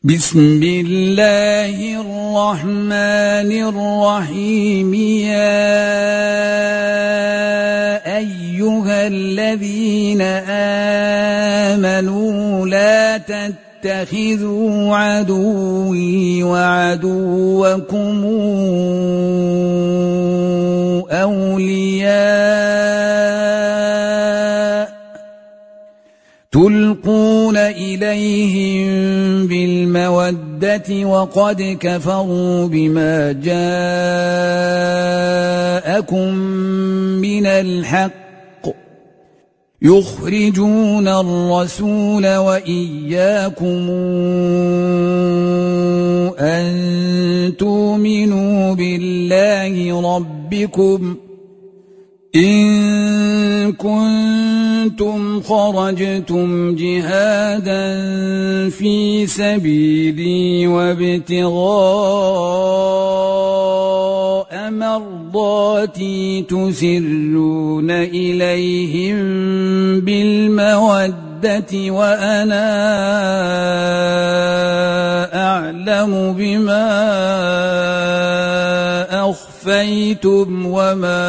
بسم الله الرحمن الرحيم يا أيها الذين آمنوا لا تتخذوا عدوي وعدوكم أولياء تلقون إليهم بالمودة وقد كفروا بما جاءكم من الحق يخرجون الرسول وإياكم أن تؤمنوا بالله ربكم إن كنتم خرجتم جهادا في سبيلي وابتغاء مرضاتي تسرون إليهم بالمودة وأنا أعلم بما أخفيتم وما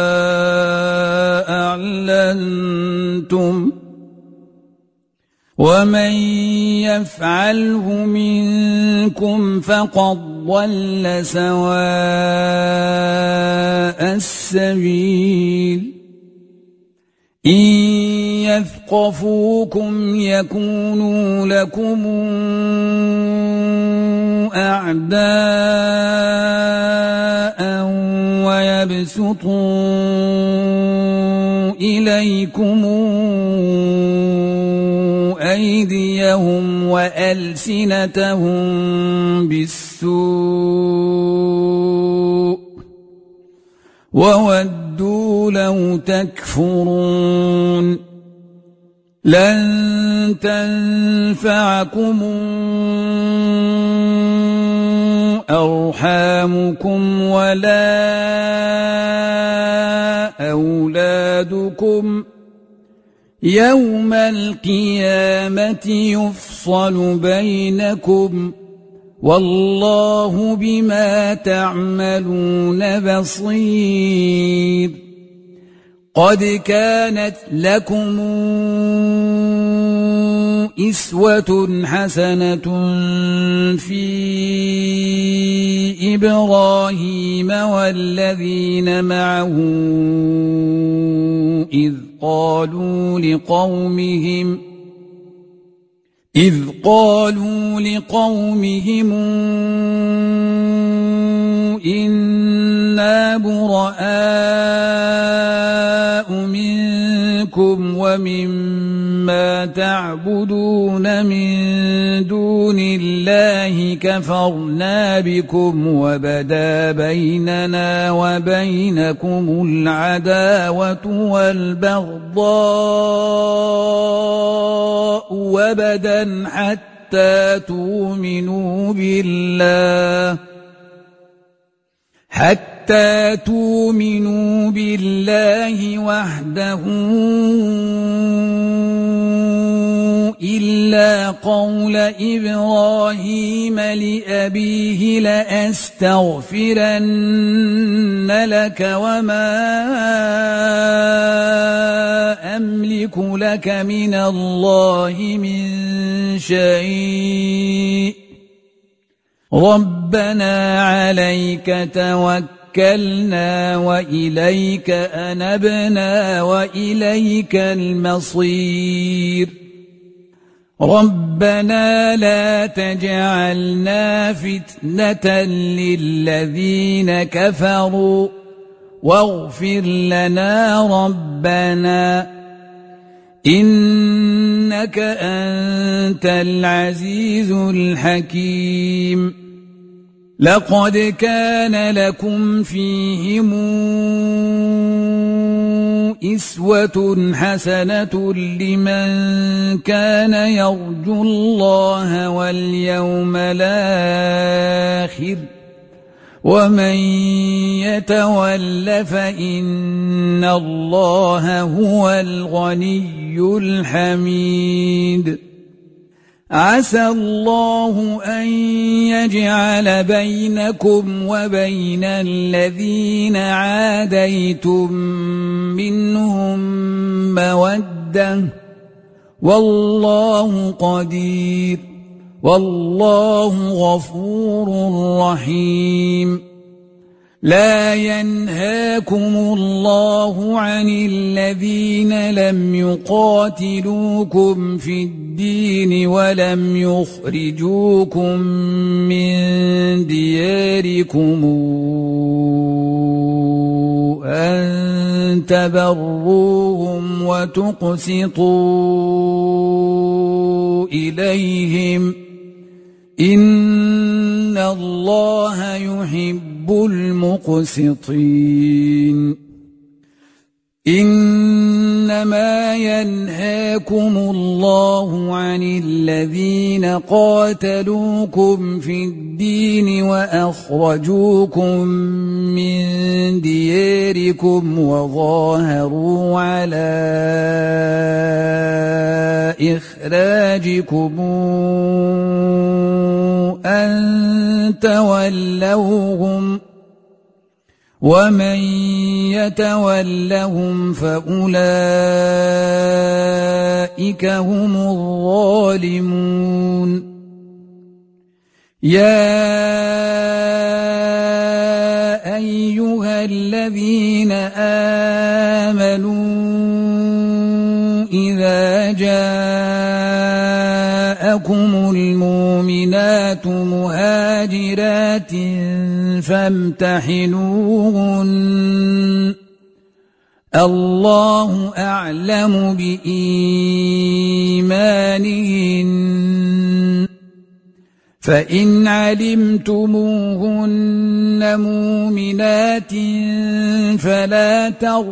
أعلنتم ومن يفعله منكم فقد ضل سواء السبيل إن يثقفوكم يكونوا لكم أعداء ويبسطوا إليكم أيديهم وألسنتهم بالسوء وودوا لو تكفرون لن تنفعكم أرحامكم ولا أولادكم يوم القيامة يفصل بينكم والله بما تعملون بصير قد كانت لكم أسوة حسنة في إبراهيم والذين معه إذ قالوا لقومهم إنا براء منكم ومما تعبدون من دون الله كفرنا بكم وبدا بيننا وبينكم العداوة والبغضاء وبدا حتى تؤمنوا بالله وحده إلا قول إبراهيم لأبيه لأستغفرن لك وما أملك لك من الله من شيء ربنا عليك توكلنا وإليك أنبنا وإليك المصير ربنا لا تجعلنا فتنة للذين كفروا واغفر لنا ربنا إنك أنت العزيز الحكيم لقد كان لكم فيهم أسوة حسنة لمن كان يرجو الله واليوم الآخر ومن يتول فإن الله هو الغني الحميد عسى الله أن يجعل بينكم وبين الذين عاديتم منهم مودة والله قدير والله غفور رحيم لا ينهاكم الله عن الذين لم يقاتلوكم في الدين ولم يخرجوكم من دياركم أن تبروهم وتقسطوا إليهم إن الله يحب المقسطين إنما ينهاكم الله عن الذين قاتلوكم في الدين وأخرجوكم من دياركم وظاهروا على إخراجكم أن تولوهم ومن يتولهم فأولئك هم الظالمون يا أيها الذين آمنوا إذا جاءكم المؤمنات مهاجرات فامتحنوهن الله أعلم بإيمانهن فإن علمتموهن مؤمنات فلا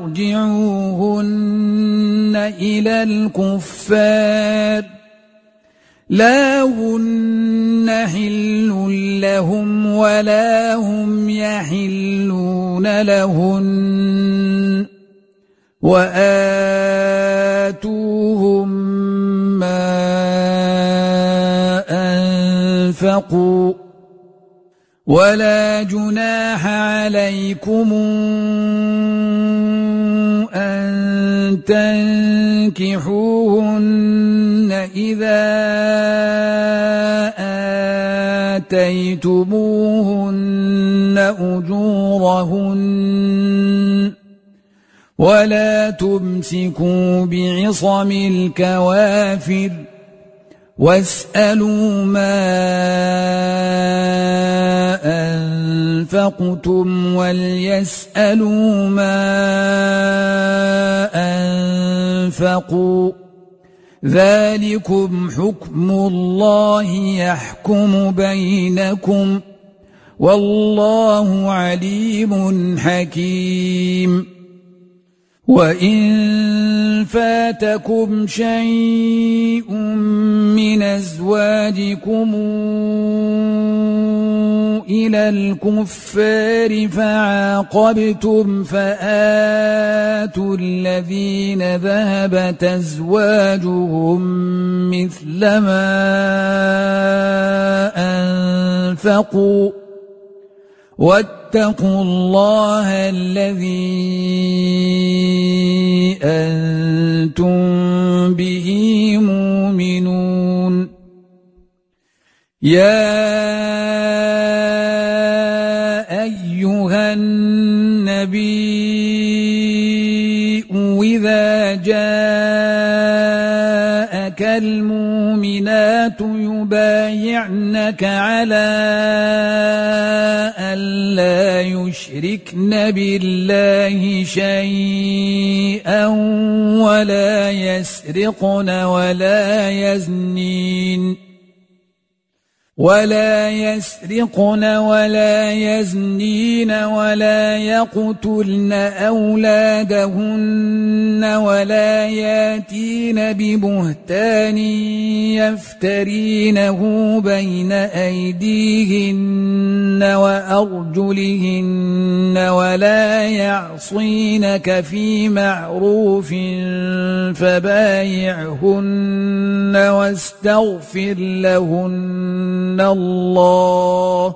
ترجعوهن إلى الكفار لا هن حل لهم ولا هم يحلون لهن وآتوهم ما أنفقوا ولا جناح عليكم أن تنكحوهن إذا آتيتموهن أجورهن ولا تمسكوا بعصم الكوافر واسألوا ما أنفقتم وليسألوا ما أنفقوا ذلكم حكم الله يحكم بينكم والله عليم حكيم وإن فاتكم شيء من أزواجكم إلى الكفار فعاقبتم فآتوا الذين ذهبت أزواجهم مثل ما أنفقوا واتقوا الله الذي أنتم به مؤمنون يا أيها النبي إذا جاءك المؤمنات يبايعنك على ألا يشركن بالله شيئا ولا يسرقن ولا يسرقن ولا يزنين ولا يقتلن أولادهن ولا ياتين ببهتان يفترينه بين أيديهن وأرجلهن ولا يعصينك في معروف فبايعهن واستغفر لهن الله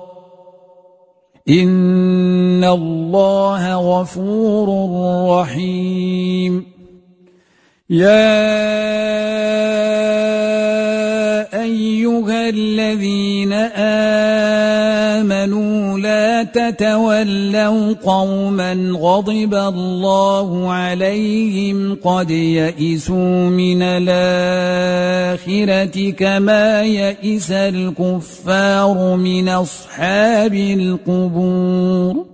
إن الله غفور رحيم. يا أيها الذين آمنوا لا تتولوا قوما غضب الله عليهم قد يئسوا من الآخرة كما يئس الكفار من أصحاب القبور.